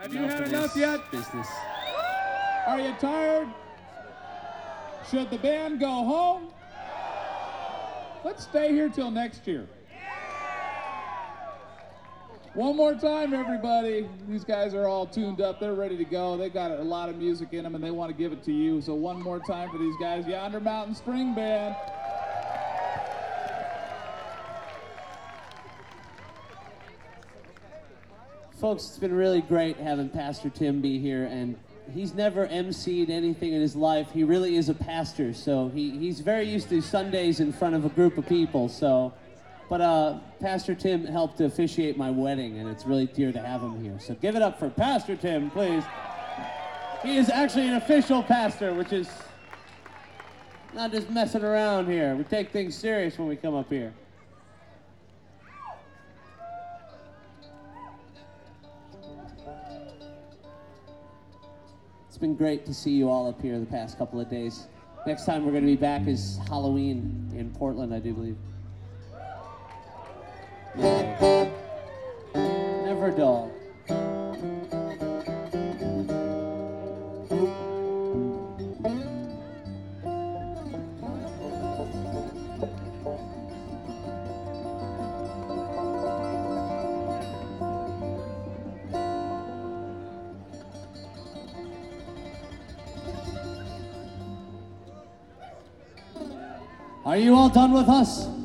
Have you had enough yet? Business. Are you tired? Should the band go home? Let's stay here till next year. One more time, everybody. These guys are all tuned up. They're ready to go. They got a lot of music in them, and they want to give it to you. So one more time for these guys, Yonder Mountain String Band. Folks, it's been really great having Pastor Tim be here, and he's never emceed anything in his life. He really is a pastor, so he's very used to Sundays in front of a group of people. But Pastor Tim helped to officiate my wedding, and it's really dear to have him here. So give it up for Pastor Tim, please. He is actually an official pastor, which is not just messing around here. We take things serious when we come up here. It's been great to see you all up here the past couple of days. Next time we're going to be back is Halloween in Portland, I do believe. Never dull. Are you all done with us?